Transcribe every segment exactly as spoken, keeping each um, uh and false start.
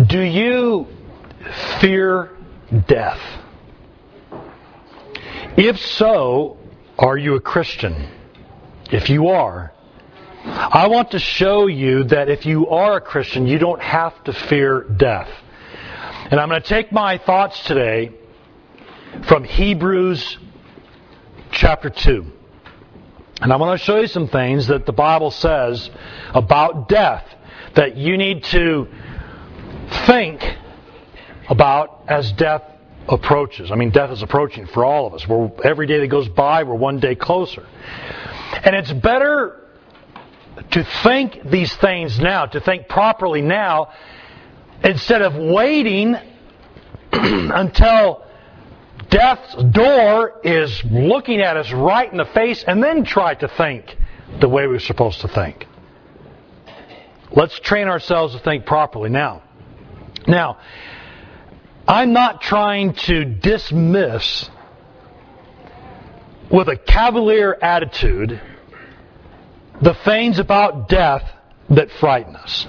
Do you fear death? If so, are you a Christian? If you are, I want to show you that if you are a Christian, you don't have to fear death. And I'm going to take my thoughts today from Hebrews chapter two. And I want to show you some things that the Bible says about death that you need to think about as death approaches. I mean, death is approaching for all of us. We're, every day that goes by, we're one day closer. And it's better to think these things now, to think properly now, instead of waiting until death's door is looking at us right in the face and then try to think the way we're supposed to think. Let's train ourselves to think properly now. Now, I'm not trying to dismiss with a cavalier attitude the things about death that frighten us.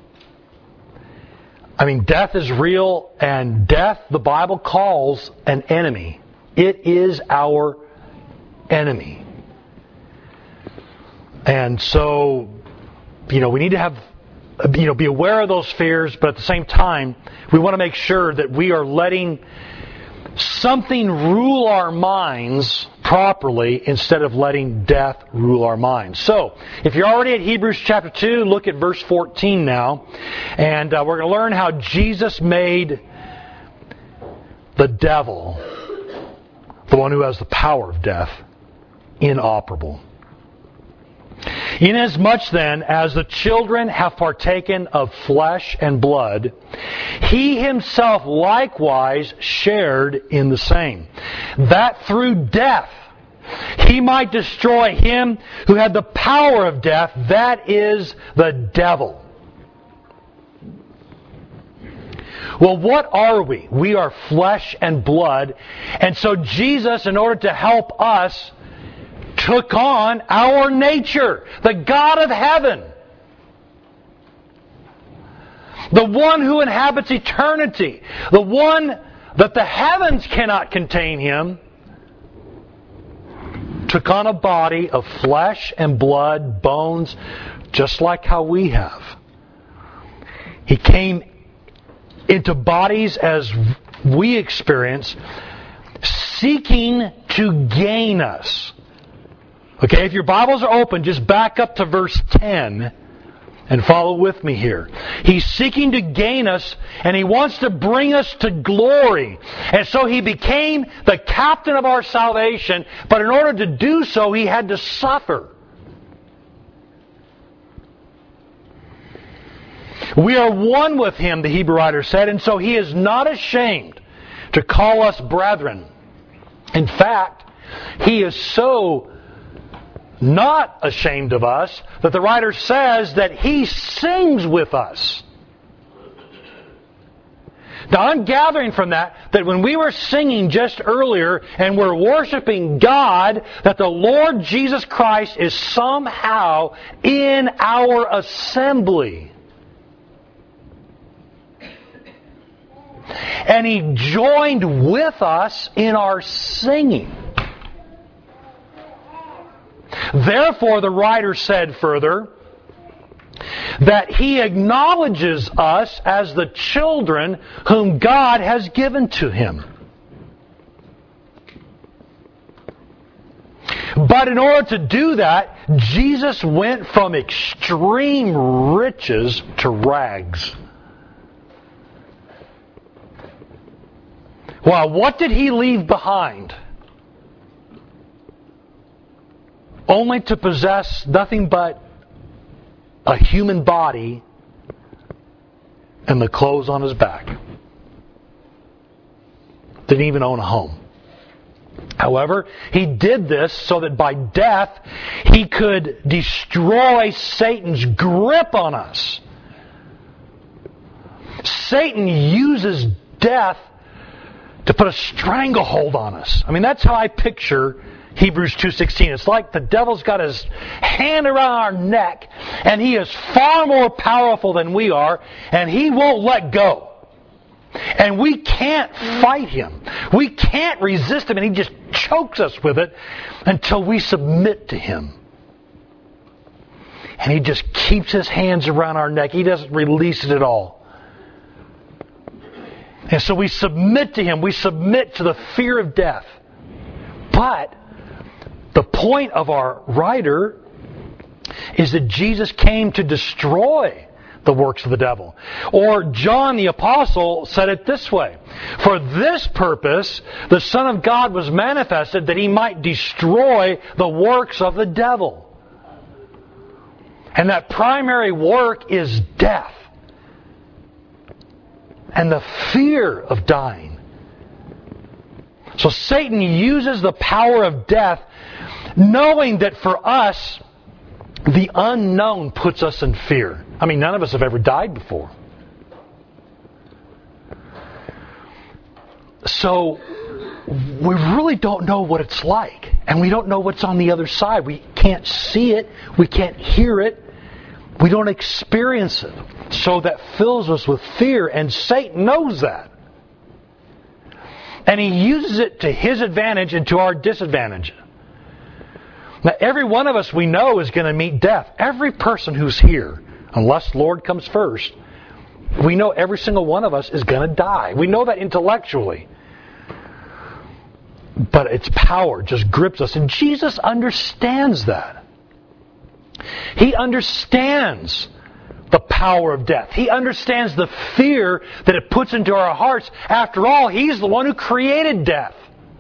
I mean, death is real, and death, the Bible calls an enemy. It is our enemy. And so, you know, we need to have, you know, be aware of those fears, but at the same time, we want to make sure that we are letting something rule our minds properly instead of letting death rule our minds. So, if you're already at Hebrews chapter two, look at verse fourteen now. And uh, we're going to learn how Jesus made the devil, the one who has the power of death, inoperable. Inasmuch then as the children have partaken of flesh and blood, he himself likewise shared in the same, that through death he might destroy him who had the power of death, that is, the devil. Well, what are we? We are flesh and blood, and so Jesus, in order to help us, took on our nature, the God of heaven, the one who inhabits eternity, the one that the heavens cannot contain him, took on a body of flesh and blood, bones, just like how we have. He came into bodies as we experience, seeking to gain us. Okay, if your Bibles are open, just back up to verse ten and follow with me here. He's seeking to gain us, and He wants to bring us to glory. And so He became the captain of our salvation, but in order to do so, He had to suffer. We are one with Him, the Hebrew writer said, and so He is not ashamed to call us brethren. In fact, He is so not ashamed of us that the writer says that He sings with us. Now I'm gathering from that that when we were singing just earlier and we're worshiping God, that the Lord Jesus Christ is somehow in our assembly. And He joined with us in our singing. Therefore, the writer said further, that He acknowledges us as the children whom God has given to Him. But in order to do that, Jesus went from extreme riches to rags. Well, what did He leave behind? Only to possess nothing but a human body and the clothes on His back. Didn't even own a home. However, He did this so that by death He could destroy Satan's grip on us. Satan uses death to put a stranglehold on us. I mean, that's how I picture Hebrews two sixteen. It's like the devil's got his hand around our neck, and he is far more powerful than we are, and he won't let go. And we can't fight him. We can't resist him, and he just chokes us with it until we submit to him. And he just keeps his hands around our neck. He doesn't release it at all. And so we submit to him. We submit to the fear of death. But the point of our writer is that Jesus came to destroy the works of the devil. Or John the Apostle said it this way: for this purpose the Son of God was manifested, that he might destroy the works of the devil. And that primary work is death. And the fear of dying. So Satan uses the power of death, knowing that for us, the unknown puts us in fear. I mean, none of us have ever died before. So we really don't know what it's like. And we don't know what's on the other side. We can't see it. We can't hear it. We don't experience it. So that fills us with fear, and Satan knows that. And he uses it to his advantage and to our disadvantage. Now, every one of us we know is going to meet death. Every person who's here, unless Lord comes first, we know every single one of us is going to die. We know that intellectually. But its power just grips us. And Jesus understands that. He understands the power of death. He understands the fear that it puts into our hearts. After all, He's the one who created death.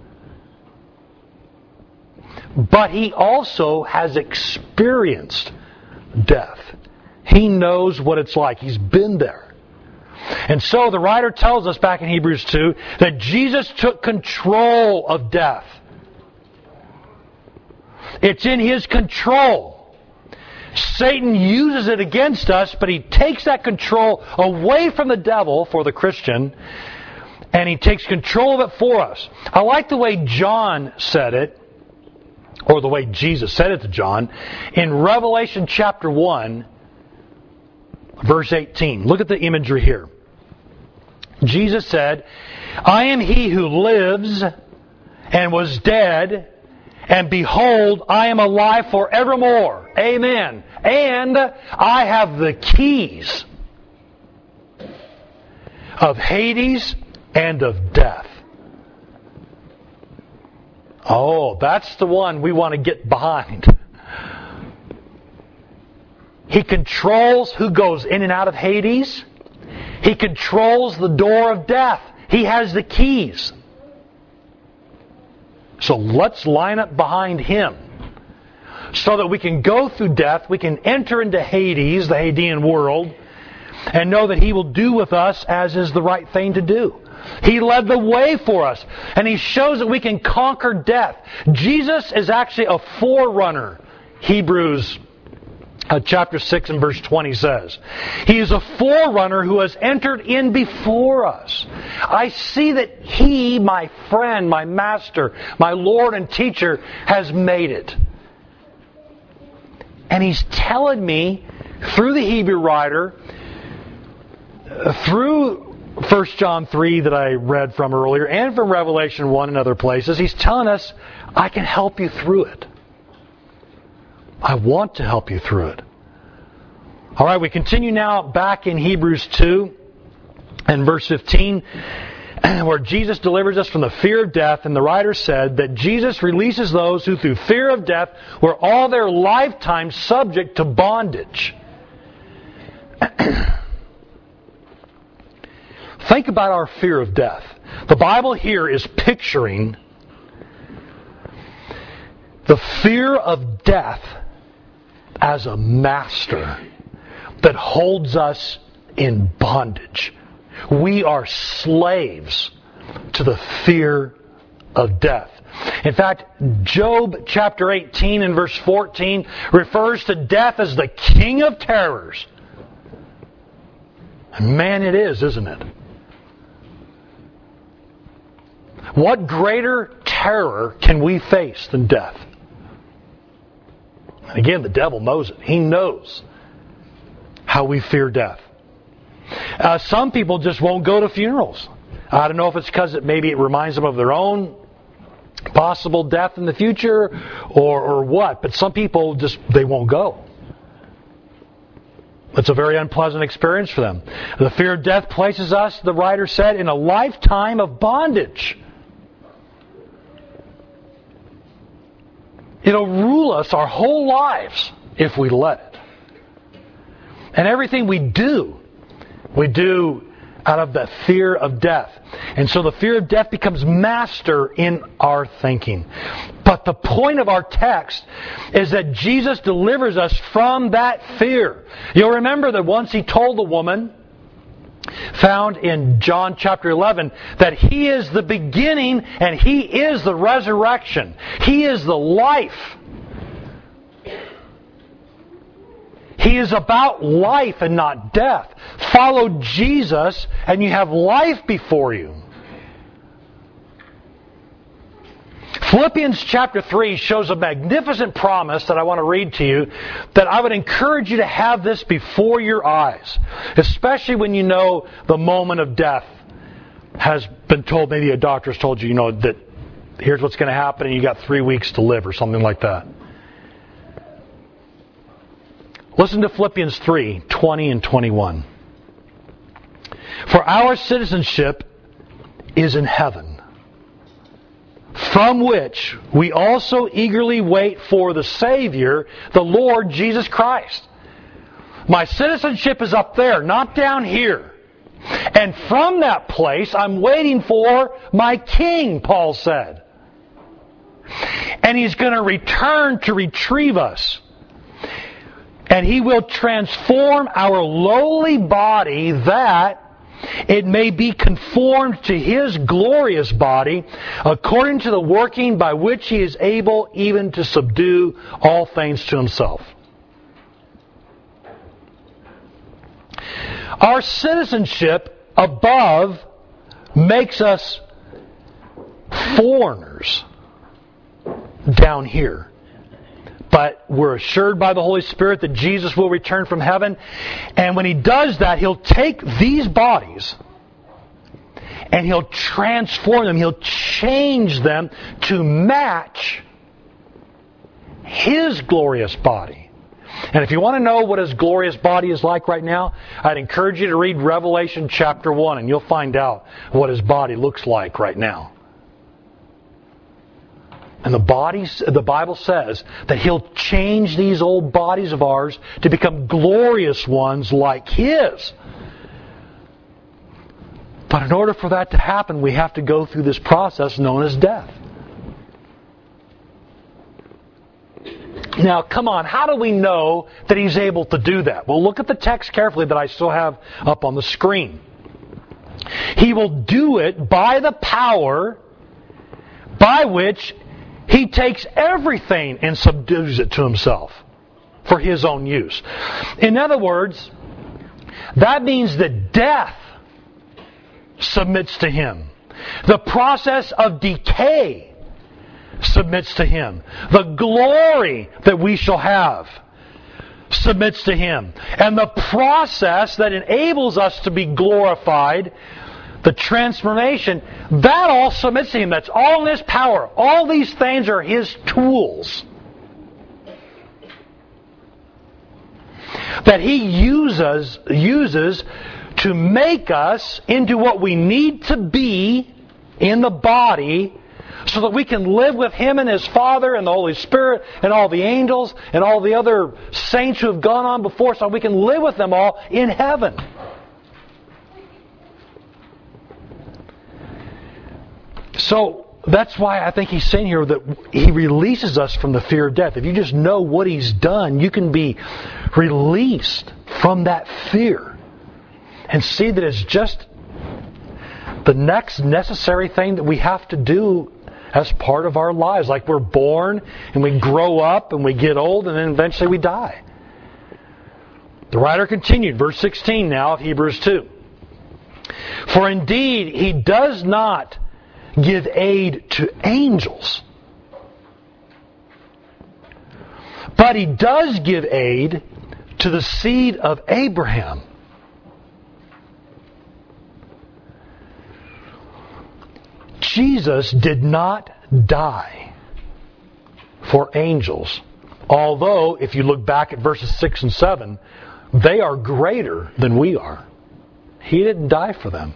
But He also has experienced death. He knows what it's like. He's been there. And so the writer tells us back in Hebrews two that Jesus took control of death. It's in His control. Satan uses it against us, but he takes that control away from the devil for the Christian, and he takes control of it for us. I like the way John said it, or the way Jesus said it to John, in Revelation chapter one, verse eighteen. Look at the imagery here. Jesus said, I am He who lives and was dead, and behold, I am alive forevermore. Amen. And I have the keys of Hades and of death. Oh, that's the one we want to get behind. He controls who goes in and out of Hades. He controls the door of death. He has the keys. So let's line up behind Him so that we can go through death, we can enter into Hades, the Hadean world, and know that He will do with us as is the right thing to do. He led the way for us, and He shows that we can conquer death. Jesus is actually a forerunner, Hebrews uh, chapter six and verse twenty says. He is a forerunner who has entered in before us. I see that He, my friend, my master, my Lord and teacher, has made it. And He's telling me, through the Hebrew writer, through First John three that I read from earlier, and from Revelation one and other places, He's telling us, I can help you through it. I want to help you through it. All right, we continue now back in Hebrews two and verse fifteen, where Jesus delivers us from the fear of death, and the writer said that Jesus releases those who through fear of death were all their lifetime subject to bondage. Think about our fear of death. The Bible here is picturing the fear of death as a master that holds us in bondage. We are slaves to the fear of death. In fact, Job chapter eighteen and verse fourteen refers to death as the king of terrors. And man, it is, isn't it? What greater terror can we face than death? And again, the devil knows it. He knows how we fear death. Uh, some people just won't go to funerals. I don't know if it's because it maybe it reminds them of their own possible death in the future or, or what, but some people just, they won't go. It's a very unpleasant experience for them. The fear of death places us, the writer said, in a lifetime of bondage. It'll rule us our whole lives if we let it. And everything we do, we do out of the fear of death. And so the fear of death becomes master in our thinking. But the point of our text is that Jesus delivers us from that fear. You'll remember that once He told the woman, found in John chapter eleven, that He is the beginning and He is the resurrection. He is the life. He is about life and not death. Follow Jesus and you have life before you. Philippians chapter three shows a magnificent promise that I want to read to you, that I would encourage you to have this before your eyes, especially when you know the moment of death has been told. Maybe a doctor's told you, you know, that here's what's going to happen and you got three weeks to live or something like that. Listen to Philippians three, twenty and twenty-one. For our citizenship is in heaven, from which we also eagerly wait for the Savior, the Lord Jesus Christ. My citizenship is up there, not down here. And from that place, I'm waiting for my King, Paul said. And He's going to return to retrieve us. And He will transform our lowly body that it may be conformed to His glorious body, according to the working by which He is able even to subdue all things to Himself. Our citizenship above makes us foreigners down here. But we're assured by the Holy Spirit that Jesus will return from heaven. And when He does that, He'll take these bodies and He'll transform them. He'll change them to match His glorious body. And if you want to know what His glorious body is like right now, I'd encourage you to read Revelation chapter one and you'll find out what His body looks like right now. And the bodies, the Bible says that He'll change these old bodies of ours to become glorious ones like His. But in order for that to happen, we have to go through this process known as death. Now, come on, how do we know that He's able to do that? Well, look at the text carefully that I still have up on the screen. He will do it by the power by which He takes everything and subdues it to Himself for His own use. In other words, that means that death submits to Him. The process of decay submits to Him. The glory that we shall have submits to Him. And the process that enables us to be glorified, the transformation, that all submits to Him. That's all in His power. All these things are His tools that He uses, uses to make us into what we need to be in the body so that we can live with Him and His Father and the Holy Spirit and all the angels and all the other saints who have gone on before, so we can live with them all in heaven. So that's why I think He's saying here that He releases us from the fear of death. If you just know what He's done, you can be released from that fear and see that it's just the next necessary thing that we have to do as part of our lives. Like we're born and we grow up and we get old and then eventually we die. The writer continued, verse sixteen now of Hebrews two. For indeed He does not give aid to angels, but He does give aid to the seed of Abraham. Jesus did not die for angels. Although, if you look back at verses six and seven, they are greater than we are. He didn't die for them.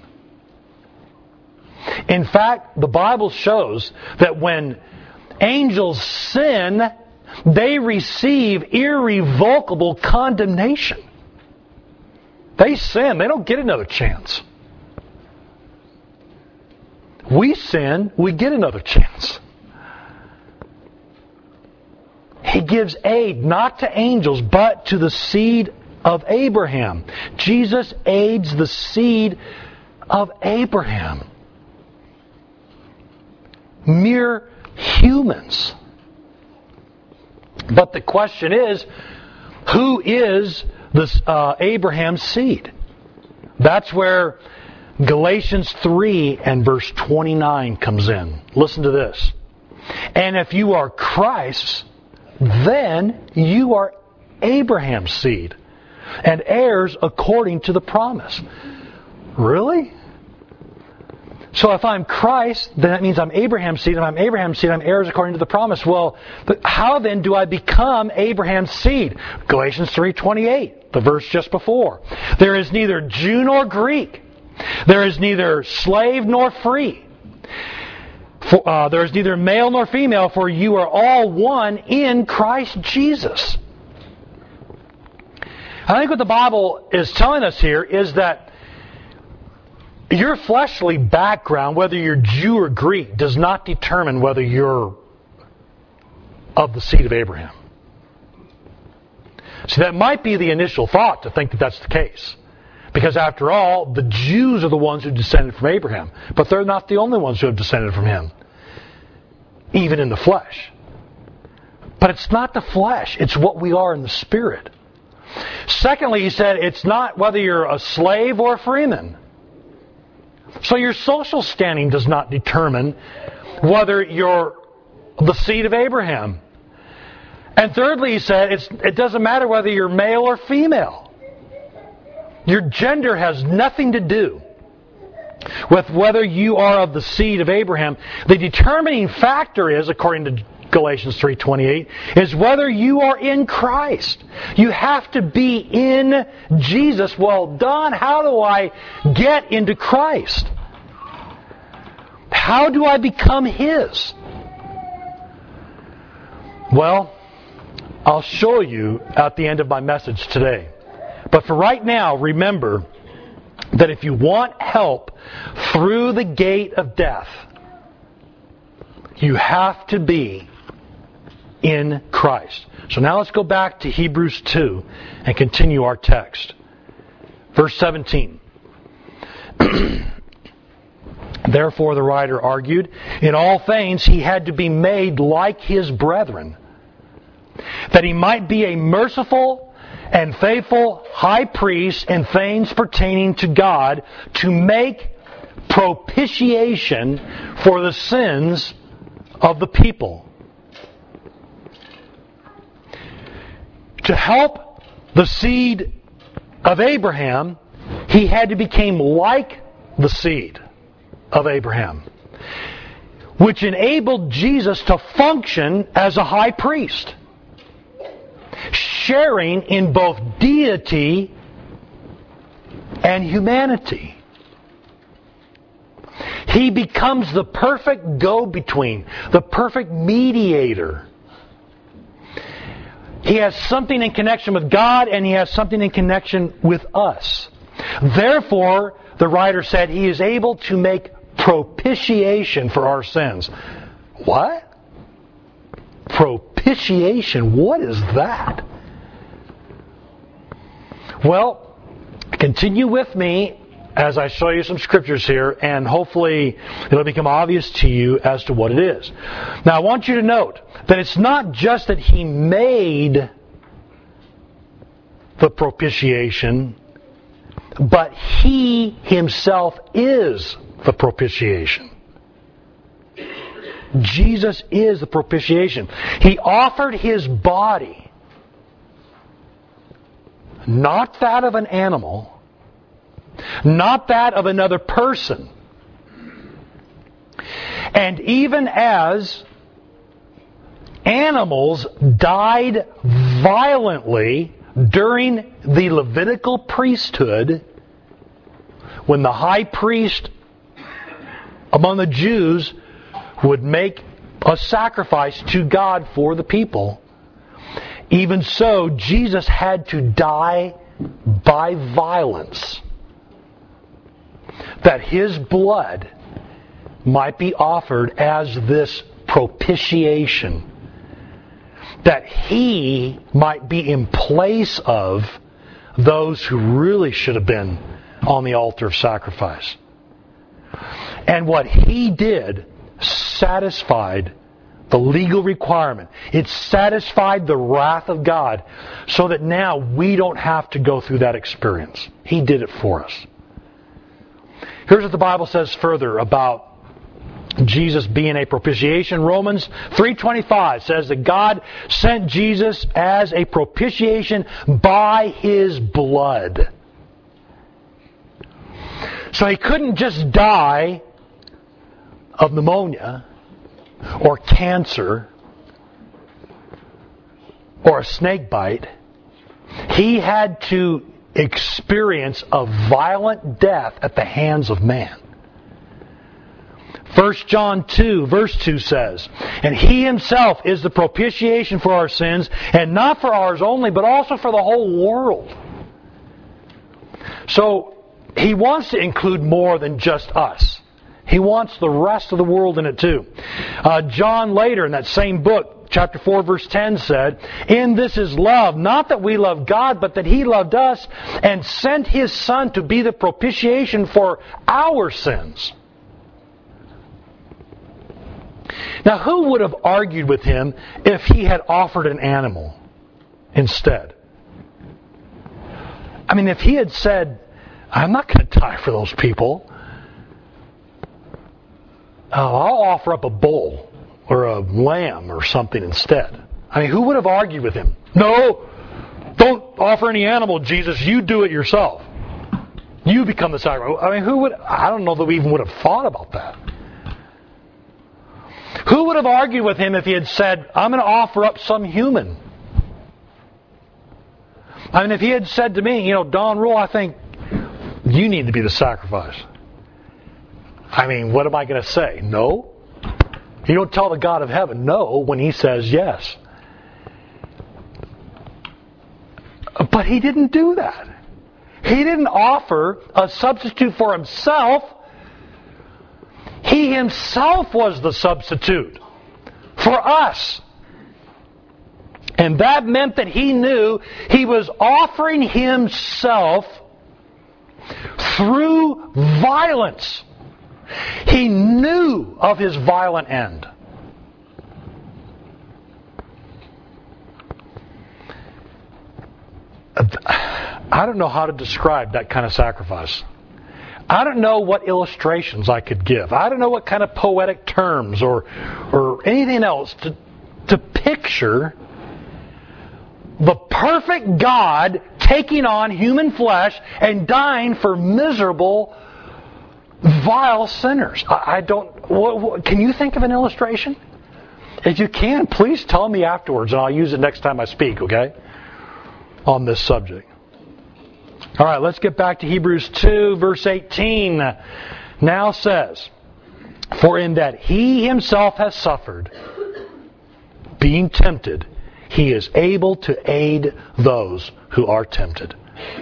In fact, the Bible shows that when angels sin, they receive irrevocable condemnation. They sin. They don't get another chance. We sin, we get another chance. He gives aid not to angels, but to the seed of Abraham. Jesus aids the seed of Abraham. Mere humans. But the question is, who is this uh, Abraham's seed? That's where Galatians three and verse twenty-nine comes in. Listen to this. And if you are Christ's, then you are Abraham's seed and heirs according to the promise. Really? So if I'm Christ, then that means I'm Abraham's seed. If I'm Abraham's seed, I'm heirs according to the promise. Well, but how then do I become Abraham's seed? Galatians three twenty-eight, the verse just before. There is neither Jew nor Greek. There is neither slave nor free. For, uh, there is neither male nor female, for you are all one in Christ Jesus. I think what the Bible is telling us here is that your fleshly background, whether you're Jew or Greek, does not determine whether you're of the seed of Abraham. See, that might be the initial thought to think that that's the case. Because after all, the Jews are the ones who descended from Abraham. But they're not the only ones who have descended from him. Even in the flesh. But it's not the flesh. It's what we are in the Spirit. Secondly, he said, it's not whether you're a slave or a freeman. So your social standing does not determine whether you're the seed of Abraham. And thirdly, he said, it's, it doesn't matter whether you're male or female. Your gender has nothing to do with whether you are of the seed of Abraham. The determining factor is, according to Galatians three twenty-eight, is whether you are in Christ. You have to be in Jesus. Well, Don, how do I get into Christ? How do I become His? Well, I'll show you at the end of my message today. But for right now, remember that if you want help through the gate of death, you have to be in Christ. So now let's go back to Hebrews two and continue our text. Verse seventeen. Therefore, the writer argued, in all things he had to be made like his brethren, that he might be a merciful and faithful high priest in things pertaining to God, to make propitiation for the sins of the people. To help the seed of Abraham, he had to become like the seed of Abraham, which enabled Jesus to function as a high priest, sharing in both deity and humanity. He becomes the perfect go-between, the perfect mediator. He has something in connection with God, and he has something in connection with us. Therefore, the writer said, he is able to make propitiation for our sins. What? Propitiation? What is that? Well, continue with me as I show you some scriptures here, and hopefully it'll become obvious to you as to what it is. Now, I want you to note that it's not just that he made the propitiation, but he himself is the propitiation. Jesus is the propitiation. He offered his body, not that of an animal, not that of another person. And even as animals died violently during the Levitical priesthood, when the high priest among the Jews would make a sacrifice to God for the people, even so, Jesus had to die by violence, that His blood might be offered as this propitiation, that He might be in place of those who really should have been on the altar of sacrifice. And what He did satisfied the legal requirement. It satisfied the wrath of God, so that now we don't have to go through that experience. He did it for us. Here's what the Bible says further about Jesus being a propitiation. Romans three twenty-five says that God sent Jesus as a propitiation by His blood. So He couldn't just die of pneumonia or cancer or a snake bite. He had to experience a violent death at the hands of man. First John two, verse two says, "And He Himself is the propitiation for our sins, and not for ours only, but also for the whole world." So He wants to include more than just us. He wants the rest of the world in it too. Uh, John later in that same book, chapter four, verse ten said, "In this is love, not that we love God, but that He loved us and sent His Son to be the propitiation for our sins." Now, who would have argued with Him if He had offered an animal instead? I mean, if He had said, "I'm not going to die for those people. Oh, I'll offer up a bull or a lamb or something instead." I mean, who would have argued with Him? "No, don't offer any animal, Jesus. You do it yourself. You become the sacrifice." I mean, who would? I don't know that we even would have thought about that. Who would have argued with Him if He had said, "I'm going to offer up some human"? I mean, if He had said to me, you know, "Don Rule, I think you need to be the sacrifice." I mean, what am I going to say? No? You don't tell the God of heaven no when He says yes. But He didn't do that. He didn't offer a substitute for Himself. He Himself was the substitute for us. And that meant that He knew He was offering Himself through violence. He knew of His violent end. I don't know how to describe that kind of sacrifice. I don't know what illustrations I could give. I don't know what kind of poetic terms or or anything else to to picture the perfect God taking on human flesh and dying for miserable, vile sinners. I, I don't. What, what, can you think of an illustration? If you can, please tell me afterwards, and I'll use it next time I speak. Okay, on this subject. All right, let's get back to Hebrews two, verse eighteen. Now says, "For in that He Himself has suffered, being tempted, He is able to aid those who are tempted."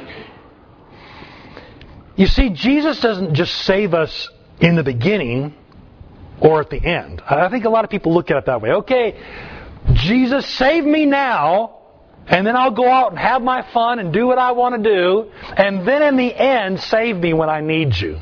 You see, Jesus doesn't just save us in the beginning or at the end. I think a lot of people look at it that way. Okay, Jesus, save me now, and then I'll go out and have my fun and do what I want to do, and then in the end, save me when I need you.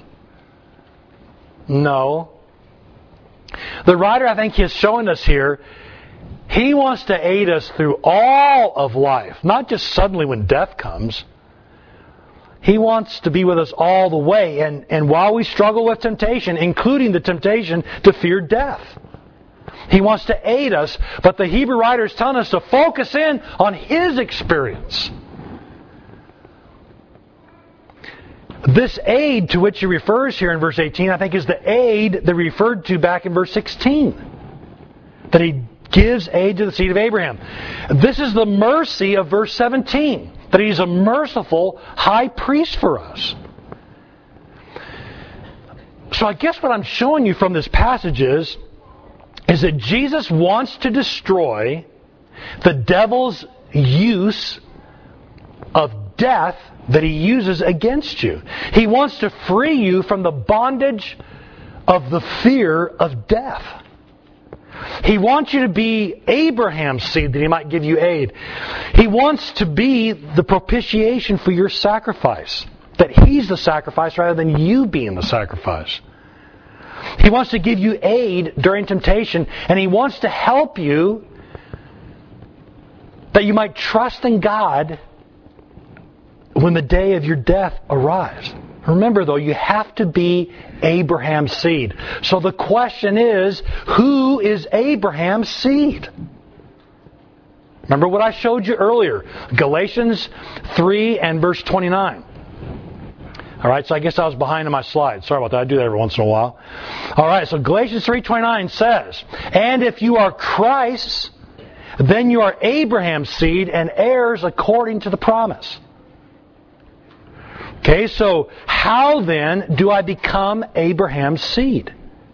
No. The writer, I think, is showing us here, He wants to aid us through all of life, not just suddenly when death comes. He wants to be with us all the way, and, and while we struggle with temptation, including the temptation to fear death. He wants to aid us, but the Hebrew writer is telling us to focus in on His experience. This aid to which he refers here in verse eighteen, I think, is the aid that he referred to back in verse sixteen. That he gives aid to the seed of Abraham. This is the mercy of verse seventeen. That he's a merciful high priest for us. So I guess what I'm showing you from this passage is, is that Jesus wants to destroy the devil's use of death that he uses against you. He wants to free you from the bondage of the fear of death. He wants you to be Abraham's seed that he might give you aid. He wants to be the propitiation for your sacrifice. That he's the sacrifice rather than you being the sacrifice. He wants to give you aid during temptation, and he wants to help you that you might trust in God when the day of your death arrives. Remember, though, you have to be Abraham's seed. So the question is, who is Abraham's seed? Remember what I showed you earlier. Galatians three and verse twenty-nine. All right, so I guess I was behind on my slides. Sorry about that. I do that every once in a while. All right, so Galatians three twenty-nine says, "And if you are Christ's, then you are Abraham's seed and heirs according to the promise." Okay, so how then do I become Abraham's seed?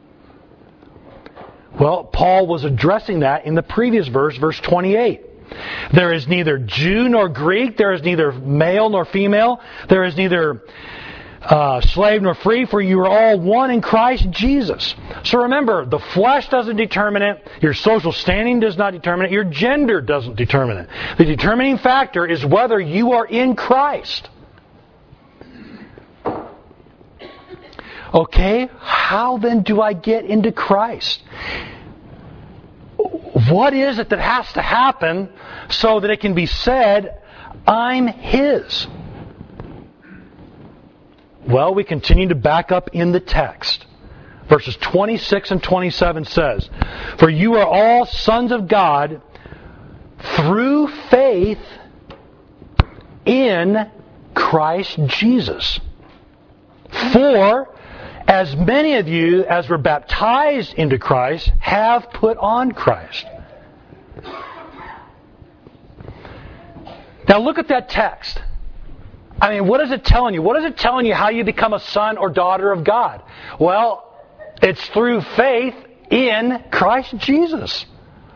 Well, Paul was addressing that in the previous verse, verse twenty-eight. There is neither Jew nor Greek, there is neither male nor female, there is neither uh, slave nor free, for you are all one in Christ Jesus. So remember, the flesh doesn't determine it, your social standing does not determine it, your gender doesn't determine it. The determining factor is whether you are in Christ. Okay, how then do I get into Christ? What is it that has to happen so that it can be said, I'm His? Well, we continue to back up in the text. Verses twenty-six and twenty-seven says, "For you are all sons of God through faith in Christ Jesus. For as many of you as were baptized into Christ have put on Christ." Now look at that text. I mean, what is it telling you? What is it telling you how you become a son or daughter of God? Well, it's through faith in Christ Jesus.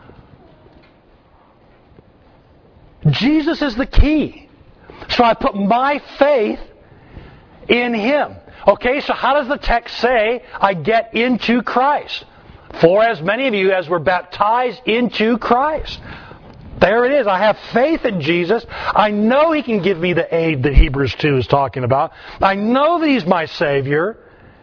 Jesus is the key. So I put my faith in Him. Okay, so how does the text say I get into Christ? For as many of you as were baptized into Christ. There it is. I have faith in Jesus. I know He can give me the aid that Hebrews two is talking about. I know that He's my Savior.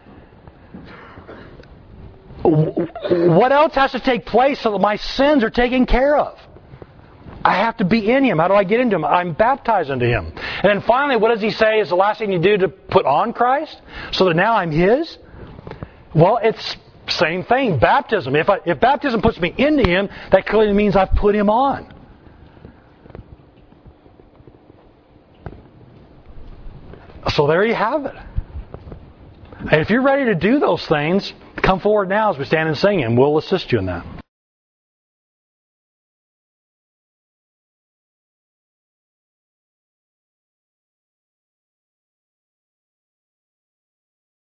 What else has to take place so that my sins are taken care of? I have to be in Him. How do I get into Him? I'm baptized into Him. And then finally, what does He say is the last thing you do to put on Christ? So that now I'm His? Well, it's same thing. Baptism. If, I, if baptism puts me into Him, that clearly means I've put Him on. So there you have it. And if you're ready to do those things, come forward now as we stand and sing, and we'll assist you in that.